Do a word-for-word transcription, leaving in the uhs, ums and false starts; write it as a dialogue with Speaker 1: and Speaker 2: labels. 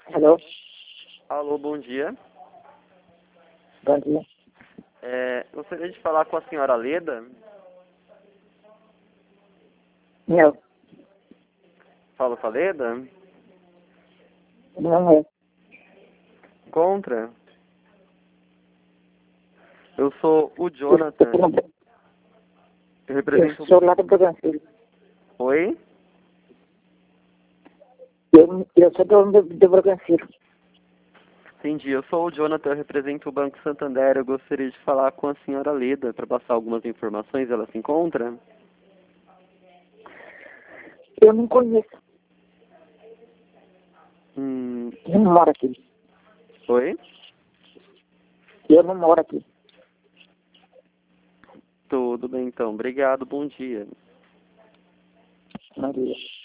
Speaker 1: Alô,
Speaker 2: Alô, bom dia.
Speaker 1: bom dia.
Speaker 2: É, gostaria de falar com a senhora Leda.
Speaker 1: Não,
Speaker 2: Falo com a Leda?
Speaker 1: não é.
Speaker 2: Contra? Eu sou o
Speaker 1: Eu,
Speaker 2: Jonathan.
Speaker 1: eu,
Speaker 2: Eu
Speaker 1: eu
Speaker 2: represento...
Speaker 1: sou lá do Bragançilho.
Speaker 2: Oi?
Speaker 1: Eu, eu sou do, do, do Bragançilho.
Speaker 2: Entendi. Eu sou o Jonathan, eu represento o Banco Santander. Eu gostaria de falar com a senhora Leda para passar algumas informações. Ela se encontra?
Speaker 1: Eu não conheço.
Speaker 2: Hum,
Speaker 1: Eu não moro aqui.
Speaker 2: oi?
Speaker 1: Eu não moro aqui.
Speaker 2: Tudo bem, então. Obrigado. Bom dia.
Speaker 1: Maria.